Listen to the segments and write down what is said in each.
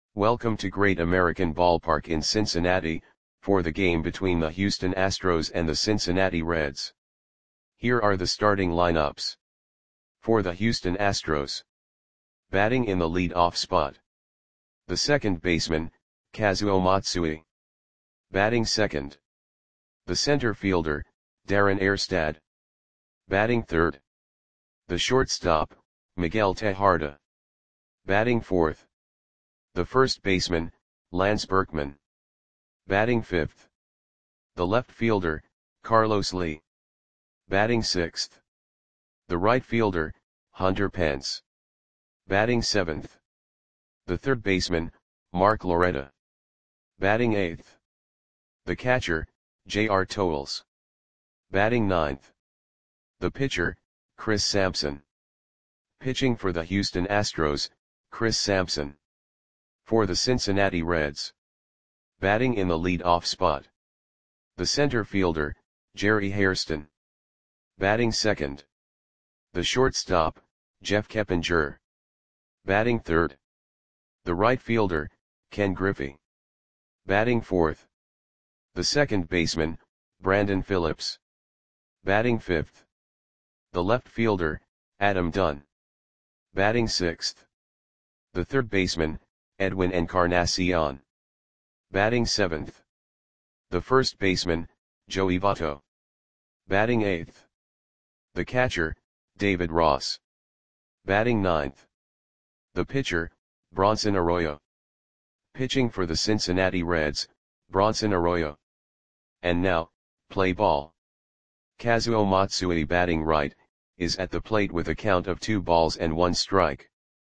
Welcome to Great American Ballpark in Cincinnati, for the game between the Houston Astros and the Cincinnati Reds. Here are the starting lineups. For the Houston Astros. Batting in the lead-off spot. The second baseman, Kazuo Matsui. Batting second. The center fielder, Darren Erstad. Batting third. The shortstop, Miguel Tejada. Batting fourth. The first baseman, Lance Berkman. Batting fifth. The left fielder, Carlos Lee. Batting sixth. The right fielder, Hunter Pence. Batting seventh. The third baseman, Mark Loretta. Batting eighth. The catcher, J.R. Towles. Batting ninth. The pitcher, Chris Sampson. Pitching for the Houston Astros, Chris Sampson. For the Cincinnati Reds. Batting in the lead-off spot. The center fielder, Jerry Hairston. Batting second. The shortstop, Jeff Keppinger. Batting third. The right fielder, Ken Griffey. Batting fourth. The second baseman, Brandon Phillips. Batting fifth. The left fielder, Adam Dunn. Batting sixth. The third baseman, Edwin Encarnacion. Batting seventh. The first baseman, Joey Votto. Batting eighth. The catcher, David Ross. Batting ninth. The pitcher, Bronson Arroyo. Pitching for the Cincinnati Reds, Bronson Arroyo. And now, play ball. Kazuo Matsui batting right, is at the plate with a count of 2-1 strike.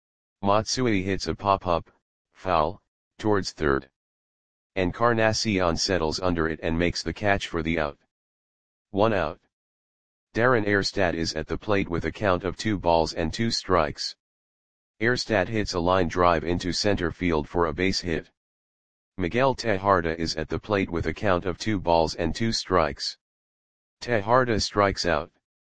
Matsui hits a pop-up, foul, towards third. Encarnacion settles under it and makes the catch for the out. 1 out. Darren Erstad is at the plate with a count of 2 strikes. Erstad hits a line drive into center field for a base hit. Miguel Tejada is at the plate with a count of 2 strikes. Tejada strikes out.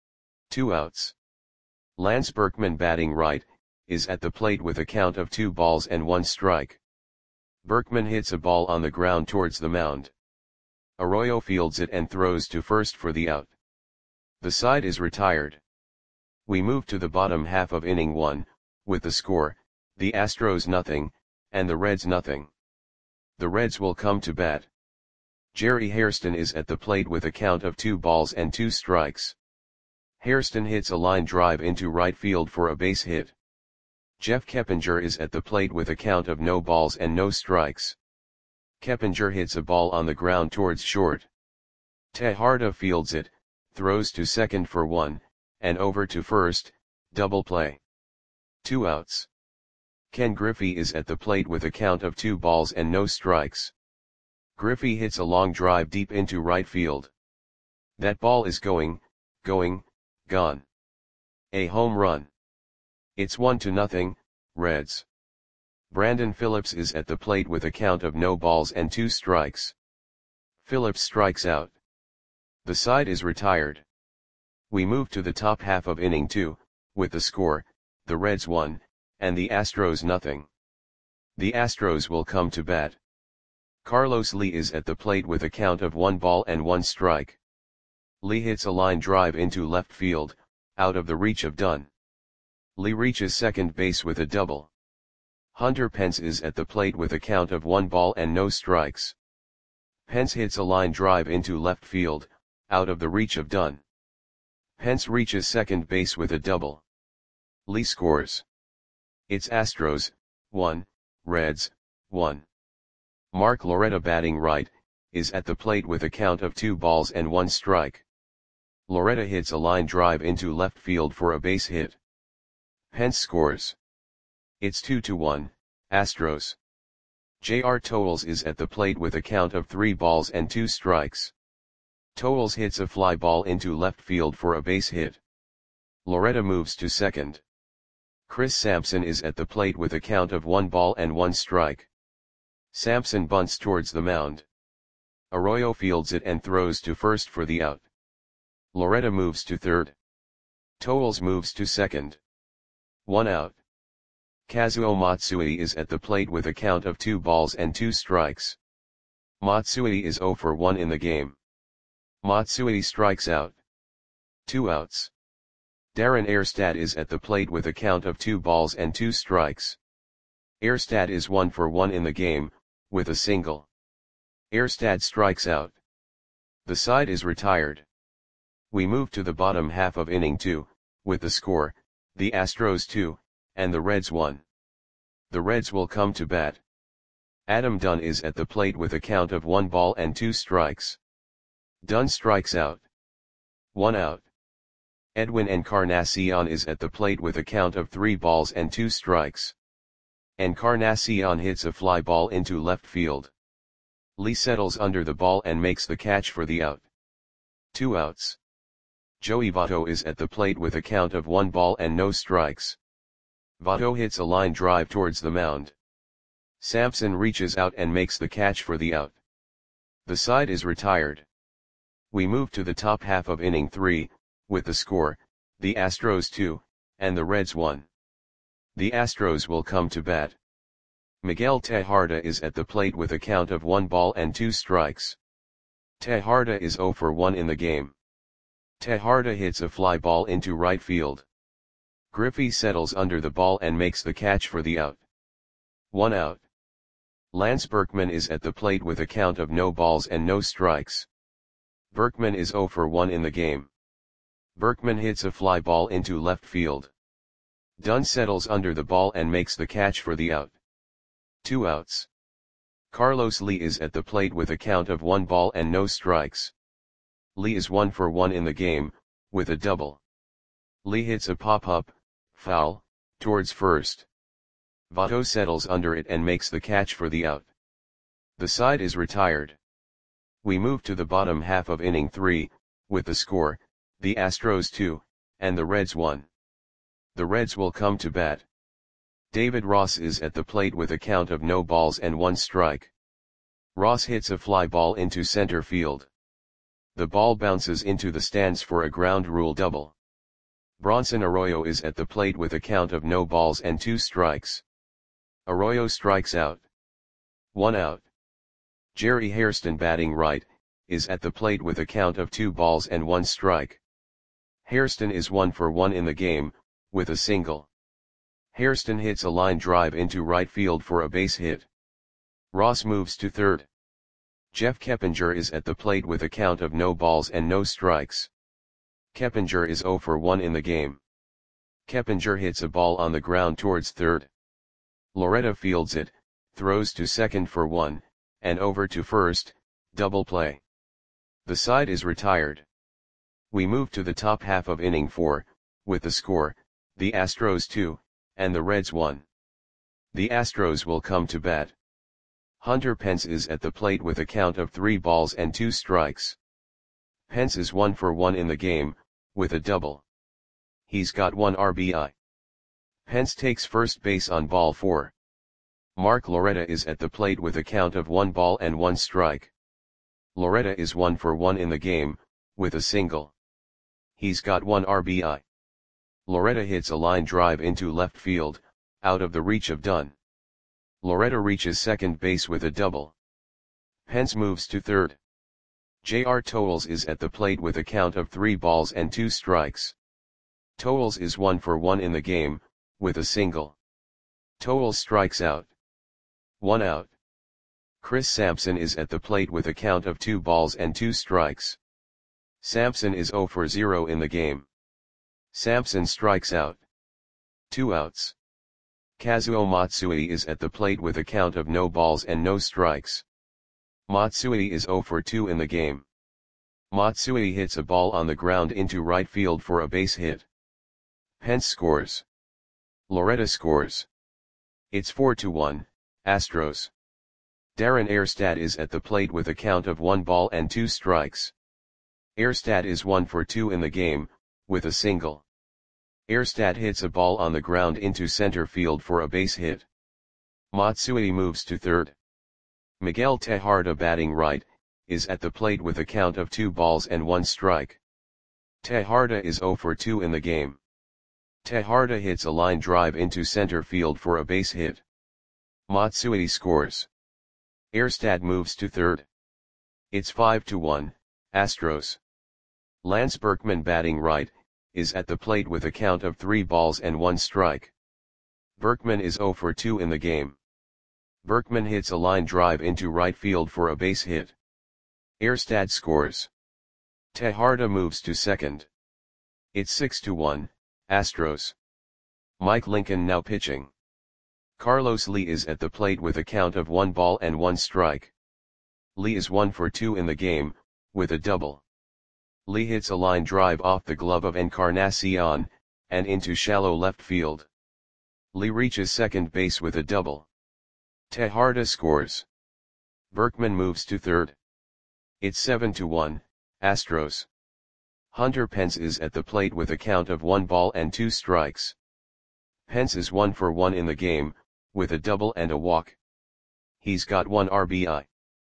2 outs. Lance Berkman batting right, is at the plate with a count of 2-1 strike. Berkman hits a ball on the ground towards the mound. Arroyo fields it and throws to first for the out. The side is retired. We move to the bottom half of inning 1, with the score, the Astros 0, and the Reds 0. The Reds will come to bat. Jerry Hairston is at the plate with a count of 2 strikes. Hairston hits a line drive into right field for a base hit. Jeff Keppinger is at the plate with a count of no strikes. Keppinger hits a ball on the ground towards short. Tejada fields it, throws to second for 1, and over to first, double play. 2 outs. Ken Griffey is at the plate with a count of 2 strikes. Griffey hits a long drive deep into right field. That ball is gone. A home run. It's 1-0, Reds. Brandon Phillips is at the plate with a count of no balls and 2 strikes. Phillips strikes out. The side is retired. We move to the top half of inning 2, with the score, the Reds 1, and the Astros 0. The Astros will come to bat. Carlos Lee is at the plate with a count of 1-1 strike. Lee hits a line drive into left field, out of the reach of Dunn. Lee reaches second base with a double. Hunter Pence is at the plate with a count of 1 strikes. Pence hits a line drive into left field, out of the reach of Dunn. Pence reaches second base with a double. Lee scores. It's Astros, 1, Reds, 1. Mark Loretta batting right, is at the plate with a count of 2-1 strike. Loretta hits a line drive into left field for a base hit. Pence scores. It's 2-1, Astros. J.R. Towles is at the plate with a count of 3 strikes. Towles hits a fly ball into left field for a base hit. Loretta moves to second. Chris Sampson is at the plate with a count of 1 strike. Sampson bunts towards the mound. Arroyo fields it and throws to first for the out. Loretta moves to third. Towles moves to second. 1 out. Kazuo Matsui is at the plate with a count of 2 balls and 2 strikes. Matsui is 0 for 1 in the game. Matsui strikes out. 2 outs. Darren Erstad is at the plate with a count of 2 balls and 2 strikes. Erstad is 1 for 1 in the game, with a single. Erstad strikes out. The side is retired. We move to the bottom half of inning 2, with the score, the Astros 2, and the Reds 1. The Reds will come to bat. Adam Dunn is at the plate with a count of 1 ball and 2 strikes. Dunn strikes out. 1 out. Edwin Encarnacion is at the plate with a count of 3 balls and 2 strikes. Encarnacion hits a fly ball into left field. Lee settles under the ball and makes the catch for the out. 2 outs. Joey Votto is at the plate with a count of 1 ball and no strikes. Votto hits a line drive towards the mound. Sampson reaches out and makes the catch for the out. The side is retired. We move to the top half of inning 3, with the score, the Astros 2, and the Reds 1. The Astros will come to bat. Miguel Tejada is at the plate with a count of 1 ball and 2 strikes. Tejada is 0 for 1 in the game. Tejada hits a fly ball into right field. Griffey settles under the ball and makes the catch for the out. 1 out. Lance Berkman is at the plate with a count of no balls and no strikes. Berkman is 0 for 1 in the game. Berkman hits a fly ball into left field. Dunn settles under the ball and makes the catch for the out. 2 outs. Carlos Lee is at the plate with a count of 1 ball and no strikes. Lee is 1 for 1 in the game, with a double. Lee hits a pop-up, foul, towards first. Votto settles under it and makes the catch for the out. The side is retired. We move to the bottom half of inning 3, with the score, the Astros 2, and the Reds 1. The Reds will come to bat. David Ross is at the plate with a count of no balls and 1 strike. Ross hits a fly ball into center field. The ball bounces into the stands for a ground rule double. Bronson Arroyo is at the plate with a count of no balls and 2 strikes. Arroyo strikes out. 1 out. Jerry Hairston, batting right, is at the plate with a count of 2 balls and 1 strike. Hairston is 1 for 1 in the game, with a single. Hairston hits a line drive into right field for a base hit. Ross moves to third. Jeff Keppinger is at the plate with a count of no balls and no strikes. Keppinger is 0 for 1 in the game. Keppinger hits a ball on the ground towards third. Loretta fields it, throws to second for 1, and over to first, double play. The side is retired. We move to the top half of inning 4, with the score, the Astros 2, and the Reds 1. The Astros will come to bat. Hunter Pence is at the plate with a count of 3 balls and 2 strikes. Pence is 1 for 1 in the game, with a double. He's got 1 RBI. Pence takes first base on ball 4. Mark Loretta is at the plate with a count of 1 ball and 1 strike. Loretta is 1 for 1 in the game, with a single. He's got 1 RBI. Loretta hits a line drive into left field, out of the reach of Dunn. Loretta reaches second base with a double. Pence moves to third. J.R. Towles is at the plate with a count of 3 balls and 2 strikes. Towles is 1 for 1 in the game, with a single. Towles strikes out. 1 out. Chris Sampson is at the plate with a count of 2 balls and 2 strikes. Sampson is 0 for 0 in the game. Sampson strikes out. 2 outs. Kazuo Matsui is at the plate with a count of no balls and no strikes. Matsui is 0 for 2 in the game. Matsui hits a ball on the ground into right field for a base hit. Pence scores. Loretta scores. It's 4-1, Astros. Darren Erstad is at the plate with a count of 1 ball and 2 strikes. Erstad is 1 for 2 in the game, with a single. Erstad hits a ball on the ground into center field for a base hit. Matsui moves to third. Miguel Tejada, batting right, is at the plate with a count of 2 balls and 1 strike. Tejada is 0 for 2 in the game. Tejada hits a line drive into center field for a base hit. Matsui scores. Erstad moves to third. It's 5-1, Astros. Lance Berkman batting right, is at the plate with a count of 3 balls and 1 strike. Berkman is 0 for 2 in the game. Berkman hits a line drive into right field for a base hit. Erstad scores. Tejada moves to second. It's 6-1, Astros. Mike Lincoln now pitching. Carlos Lee is at the plate with a count of 1 ball and 1 strike. Lee is 1 for 2 in the game, with a double. Lee hits a line drive off the glove of Encarnacion, and into shallow left field. Lee reaches second base with a double. Tejada scores. Berkman moves to third. It's 7-1, Astros. Hunter Pence is at the plate with a count of 1 ball and 2 strikes. Pence is 1 for 1 in the game, with a double and a walk. He's got 1 RBI.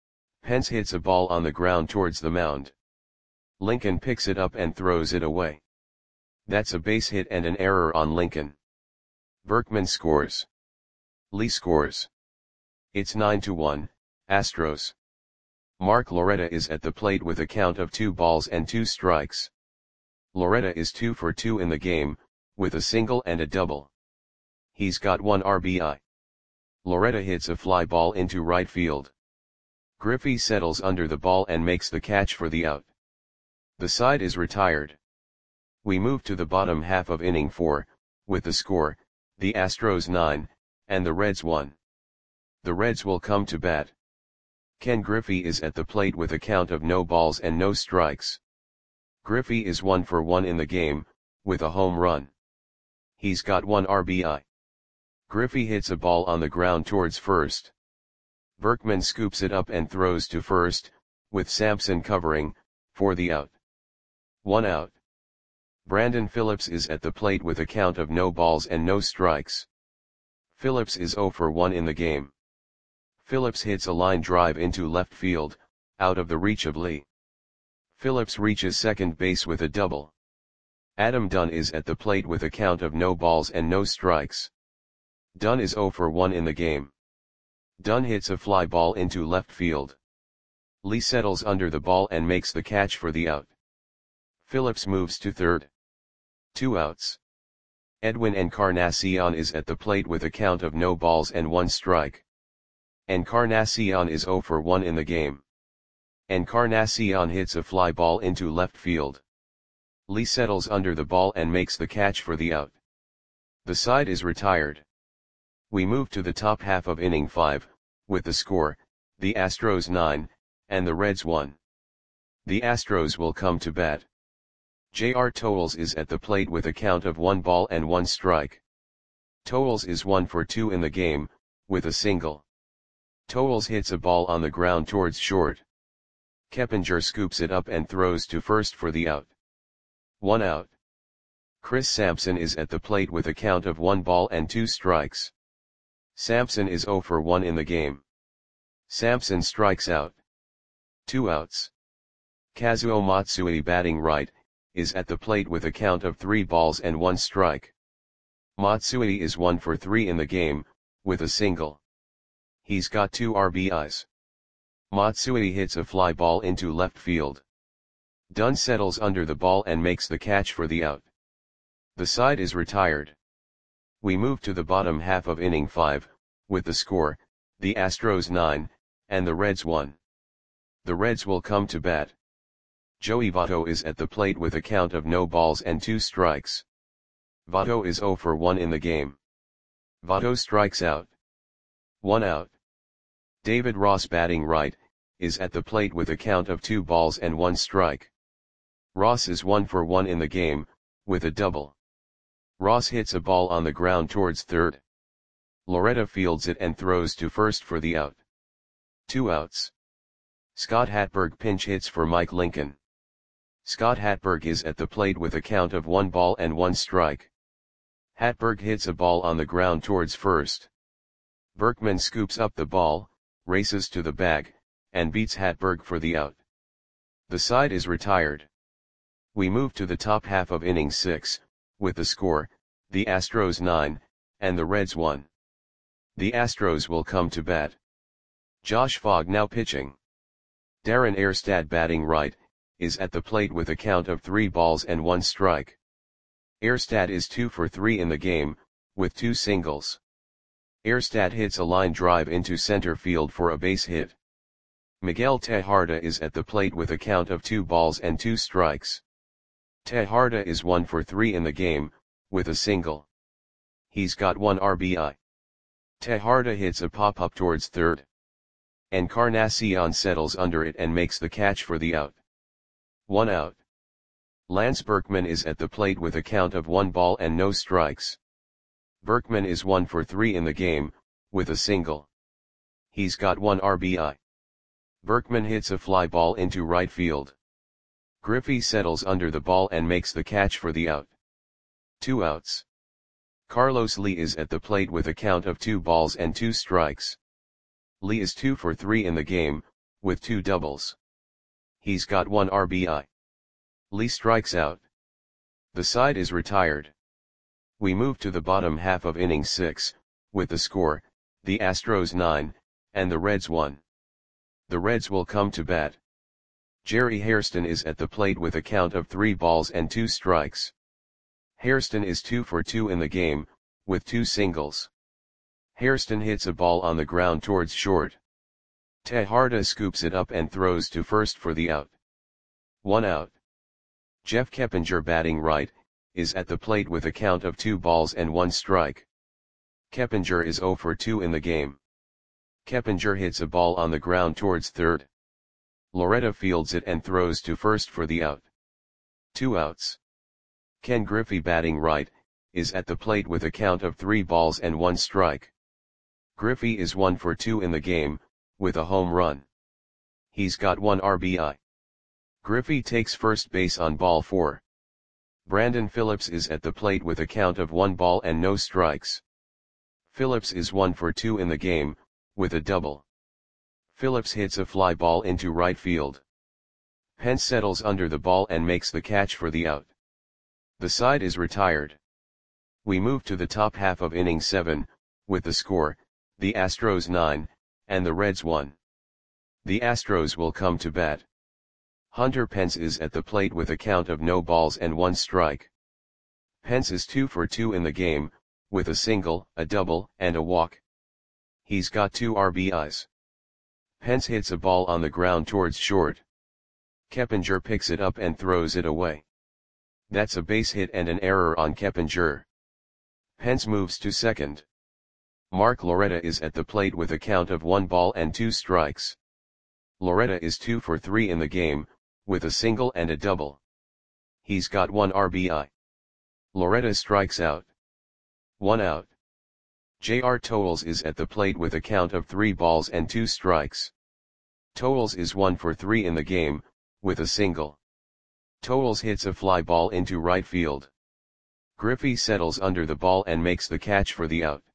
Pence hits a ball on the ground towards the mound. Lincoln picks it up and throws it away. That's a base hit and an error on Lincoln. Berkman scores. Lee scores. It's 9-1, Astros. Mark Loretta is at the plate with a count of 2 balls and 2 strikes. Loretta is 2 for 2 in the game, with a single and a double. He's got 1 RBI. Loretta hits a fly ball into right field. Griffey settles under the ball and makes the catch for the out. The side is retired. We move to the bottom half of inning 4, with the score, the Astros 9, and the Reds 1. The Reds will come to bat. Ken Griffey is at the plate with a count of no balls and no strikes. Griffey is 1 for 1 in the game, with a home run. He's got 1 RBI. Griffey hits a ball on the ground towards first. Berkman scoops it up and throws to first, with Sampson covering, for the out. 1 out. Brandon Phillips is at the plate with a count of no balls and no strikes. Phillips is 0 for 1 in the game. Phillips hits a line drive into left field, out of the reach of Lee. Phillips reaches second base with a double. Adam Dunn is at the plate with a count of no balls and no strikes. Dunn is 0 for 1 in the game. Dunn hits a fly ball into left field. Lee settles under the ball and makes the catch for the out. Phillips moves to third. 2 outs. Edwin Encarnacion is at the plate with a count of no balls and 1 strike. Encarnacion is 0 for 1 in the game. Encarnacion hits a fly ball into left field. Lee settles under the ball and makes the catch for the out. The side is retired. We move to the top half of inning 5, with the score, the Astros 9, and the Reds 1. The Astros will come to bat. J.R. Towles is at the plate with a count of 1 ball and 1 strike. Towles is 1 for 2 in the game, with a single. Towles hits a ball on the ground towards short. Keppinger scoops it up and throws to first for the out. 1 out. Chris Sampson is at the plate with a count of 1 ball and 2 strikes. Sampson is 0 for 1 in the game. Sampson strikes out. 2 outs. Kazuo Matsui batting right, is at the plate with a count of 3 balls and 1 strike. Matsui is 1 for 3 in the game, with a single. He's got 2 RBIs. Matsui hits a fly ball into left field. Dunn settles under the ball and makes the catch for the out. The side is retired. We move to the bottom half of inning 5, with the score, the Astros 9, and the Reds 1. The Reds will come to bat. Joey Votto is at the plate with a count of no balls and 2 strikes. Votto is 0 for 1 in the game. Votto strikes out. 1 out. David Ross batting right, is at the plate with a count of 2 balls and 1 strike. Ross is 1 for 1 in the game, with a double. Ross hits a ball on the ground towards third. Loretta fields it and throws to first for the out. 2 outs. Scott Hatberg pinch hits for Mike Lincoln. Scott Hatberg is at the plate with a count of 1 ball and 1 strike. Hatberg hits a ball on the ground towards first. Berkman scoops up the ball, races to the bag, and beats Hatberg for the out. The side is retired. We move to the top half of inning 6, with the score, the Astros 9, and the Reds 1. The Astros will come to bat. Josh Fogg now pitching. Darren Erstad batting right, is at the plate with a count of 3 balls and 1 strike. Erstad is 2 for 3 in the game, with 2 singles. Erstad hits a line drive into center field for a base hit. Miguel Tejada is at the plate with a count of 2 balls and 2 strikes. Tejada is 1 for 3 in the game, with a single. He's got 1 RBI. Tejada hits a pop-up towards third. Encarnacion settles under it and makes the catch for the out. 1 out. Lance Berkman is at the plate with a count of 1 ball and no strikes. Berkman is 1 for 3 in the game, with a single. He's got 1 RBI. Berkman hits a fly ball into right field. Griffey settles under the ball and makes the catch for the out. 2 outs. Carlos Lee is at the plate with a count of 2 balls and 2 strikes. Lee is 2 for 3 in the game, with 2 doubles. He's got 1 RBI. Lee strikes out. The side is retired. We move to the bottom half of inning 6, with the score, the Astros 9, and the Reds 1. The Reds will come to bat. Jerry Hairston is at the plate with a count of 3 balls and 2 strikes. Hairston is 2 for 2 in the game, with 2 singles. Hairston hits a ball on the ground towards short. Tejada scoops it up and throws to first for the out. 1 out. Jeff Keppinger batting right, is at the plate with a count of 2 balls and 1 strike. Keppinger is 0 for 2 in the game. Keppinger hits a ball on the ground towards third. Loretta fields it and throws to first for the out. 2 outs. Ken Griffey batting right, is at the plate with a count of 3 balls and 1 strike. Griffey is 1 for 2 in the game, with a home run. He's got 1 RBI. Griffey takes first base on ball 4. Brandon Phillips is at the plate with a count of 1 ball and no strikes. Phillips is 1 for 2 in the game, with a double. Phillips hits a fly ball into right field. Pence settles under the ball and makes the catch for the out. The side is retired. We move to the top half of inning 7, with the score, the Astros 9, and the Reds 1. The Astros will come to bat. Hunter Pence is at the plate with a count of no balls and 1 strike. Pence is 2 for 2 in the game, with a single, a double, and a walk. He's got 2 RBIs. Pence hits a ball on the ground towards short. Keppinger picks it up and throws it away. That's a base hit and an error on Keppinger. Pence moves to second. Mark Loretta is at the plate with a count of 1 ball and 2 strikes. Loretta is 2 for 3 in the game, with a single and a double. He's got 1 RBI. Loretta strikes out. 1 out. J.R. Towles is at the plate with a count of 3 balls and 2 strikes. Towles is 1 for 3 in the game, with a single. Towles hits a fly ball into right field. Griffey settles under the ball and makes the catch for the out.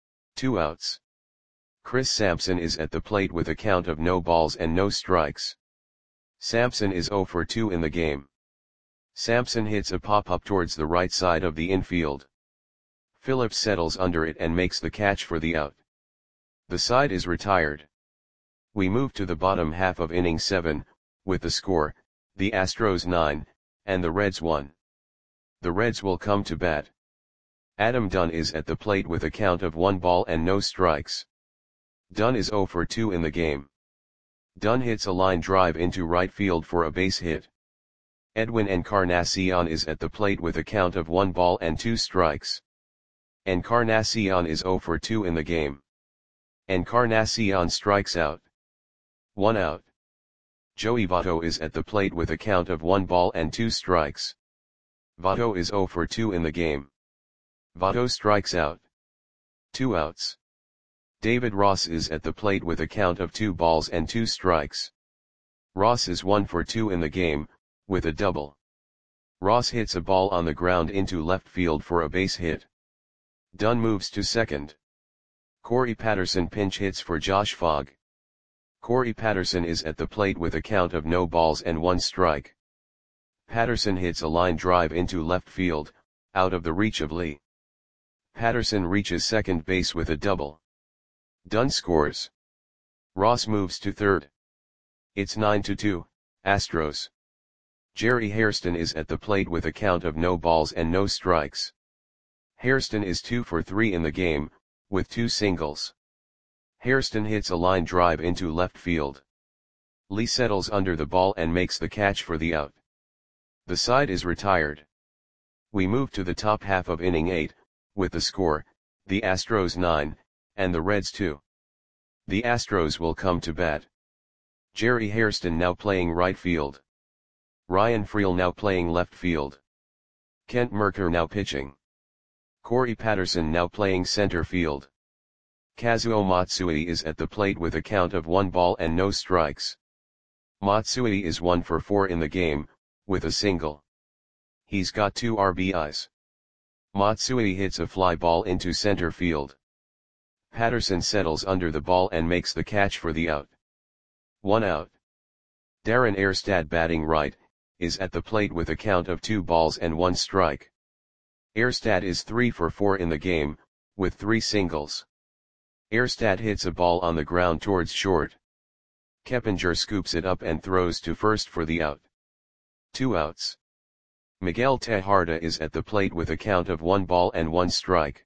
2 outs. Chris Sampson is at the plate with a count of no balls and no strikes. Sampson is 0 for 2 in the game. Sampson hits a pop-up towards the right side of the infield. Phillips settles under it and makes the catch for the out. The side is retired. We move to the bottom half of inning 7, with the score, the Astros 9, and the Reds 1. The Reds will come to bat. Adam Dunn is at the plate with a count of 1 ball and no strikes. Dunn is 0 for 2 in the game. Dunn hits a line drive into right field for a base hit. Edwin Encarnacion is at the plate with a count of 1 ball and 2 strikes. Encarnacion is 0 for 2 in the game. Encarnacion strikes out. 1 out. Joey Votto is at the plate with a count of 1 ball and 2 strikes. Votto is 0 for 2 in the game. Votto strikes out. 2 outs. David Ross is at the plate with a count of 2 balls and 2 strikes. Ross is 1 for 2 in the game, with a double. Ross hits a ball on the ground into left field for a base hit. Dunn moves to second. Corey Patterson pinch hits for Josh Fogg. Corey Patterson is at the plate with a count of no balls and 1 strike. Patterson hits a line drive into left field, out of the reach of Lee. Patterson reaches second base with a double. Dunn scores. Ross moves to third. It's 9-2, Astros. Jerry Hairston is at the plate with a count of no balls and no strikes. Hairston is 2 for 3 in the game, with 2 singles. Hairston hits a line drive into left field. Lee settles under the ball and makes the catch for the out. The side is retired. We move to the top half of inning 8, with the score, the Astros 9, and the Reds 2. The Astros will come to bat. Jerry Hairston now playing right field. Ryan Freel now playing left field. Kent Mercker now pitching. Corey Patterson now playing center field. Kazuo Matsui is at the plate with a count of 1 ball and no strikes. Matsui is 1 for 4 in the game, with a single. He's got 2 RBIs. Matsui hits a fly ball into center field. Patterson settles under the ball and makes the catch for the out. 1 out. Darren Erstad batting right, is at the plate with a count of 2 balls and 1 strike. Erstad is 3 for 4 in the game, with 3 singles. Erstad hits a ball on the ground towards short. Keppinger scoops it up and throws to first for the out. 2 outs. Miguel Tejada is at the plate with a count of 1 ball and 1 strike.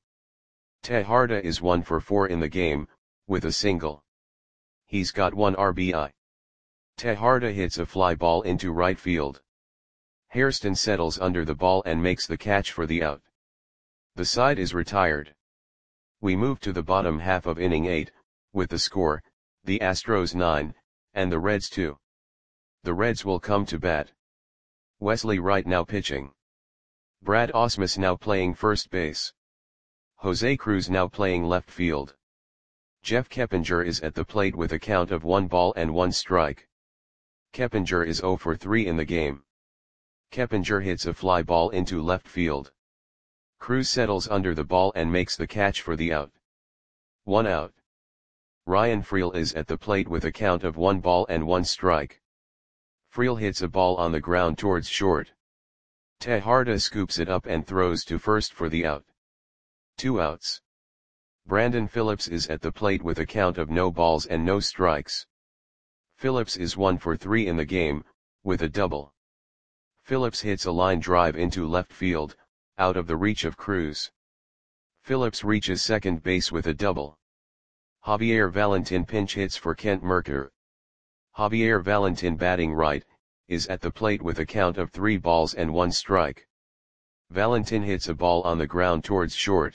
Tejada is 1 for 4 in the game, with a single. He's got 1 RBI. Tejada hits a fly ball into right field. Hairston settles under the ball and makes the catch for the out. The side is retired. We move to the bottom half of inning 8, with the score, the Astros 9, and the Reds 2. The Reds will come to bat. Wesley Wright now pitching. Brad Ausmus now playing first base. Jose Cruz now playing left field. Jeff Keppinger is at the plate with a count of 1 ball and 1 strike. Keppinger is 0 for 3 in the game. Keppinger hits a fly ball into left field. Cruz settles under the ball and makes the catch for the out. 1 out. Ryan Freel is at the plate with a count of 1 ball and 1 strike. Freel hits a ball on the ground towards short. Tejada scoops it up and throws to first for the out. 2 outs. Brandon Phillips is at the plate with a count of no balls and no strikes. Phillips is 1 for 3 in the game, with a double. Phillips hits a line drive into left field, out of the reach of Cruz. Phillips reaches second base with a double. Javier Valentin pinch hits for Kent Mercker. Javier Valentin batting right, is at the plate with a count of 3 balls and 1 strike. Valentin hits a ball on the ground towards short.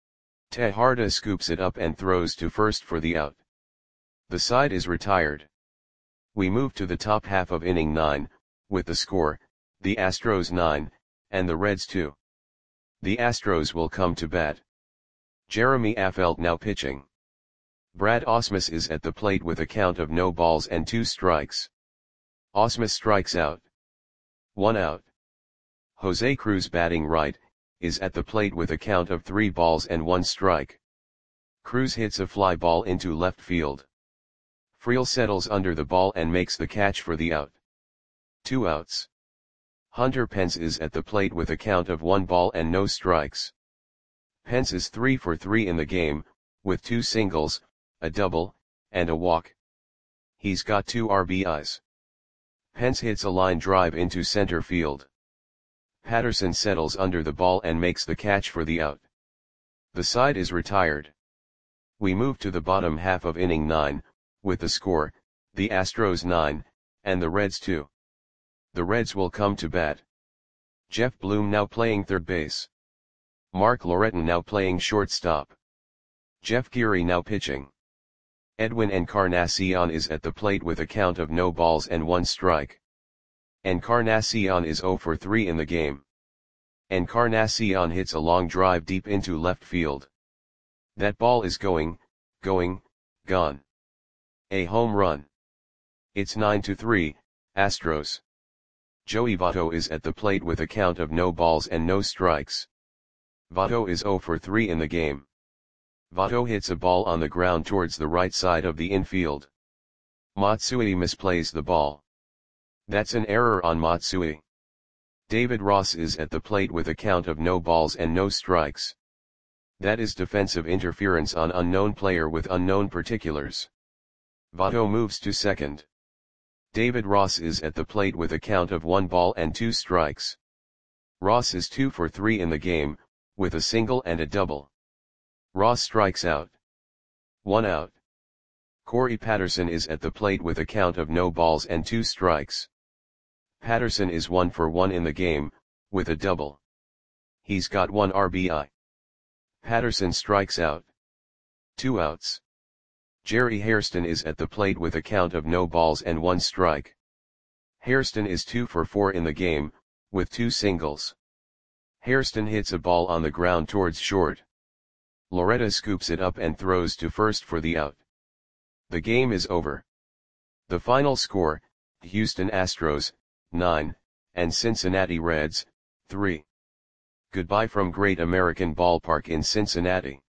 Tejada scoops it up and throws to first for the out. The side is retired. We move to the top half of inning 9, with the score, the Astros 9, and the Reds 2. The Astros will come to bat. Jeremy Affeldt now pitching. Brad Ausmus is at the plate with a count of no balls and 2 strikes. Ausmus strikes out. 1 out. Jose Cruz batting right, is at the plate with a count of 3 balls and 1 strike. Cruz hits a fly ball into left field. Freel settles under the ball and makes the catch for the out. 2 outs. Hunter Pence is at the plate with a count of 1 ball and no strikes. Pence is 3 for 3 in the game, with 2 singles, a double, and a walk. He's got 2 RBIs. Pence hits a line drive into center field. Patterson settles under the ball and makes the catch for the out. The side is retired. We move to the bottom half of inning 9, with the score, the Astros 9, and the Reds 2. The Reds will come to bat. Jeff Bloom now playing third base. Mark Loreton now playing shortstop. Jeff Geary now pitching. Edwin Encarnacion is at the plate with a count of no balls and 1 strike. Encarnacion is 0 for 3 in the game. Encarnacion hits a long drive deep into left field. That ball is gone. A home run. It's 9-3, Astros. Joey Votto is at the plate with a count of no balls and no strikes. Votto is 0 for 3 in the game. Votto hits a ball on the ground towards the right side of the infield. Matsui misplays the ball. That's an error on Matsui. David Ross is at the plate with a count of no balls and no strikes. That is defensive interference on unknown player with unknown particulars. Votto moves to second. David Ross is at the plate with a count of 1 ball and 2 strikes. Ross is 2 for 3 in the game, with a single and a double. Ross strikes out. 1 out. Corey Patterson is at the plate with a count of no balls and 2 strikes. Patterson is 1 for 1 in the game, with a double. He's got 1 RBI. Patterson strikes out. 2 outs. Jerry Hairston is at the plate with a count of no balls and 1 strike. Hairston is 2 for 4 in the game, with 2 singles. Hairston hits a ball on the ground towards short. Loretta scoops it up and throws to first for the out. The game is over. The final score, Houston Astros, 9, and Cincinnati Reds, 3. Goodbye from Great American Ballpark in Cincinnati.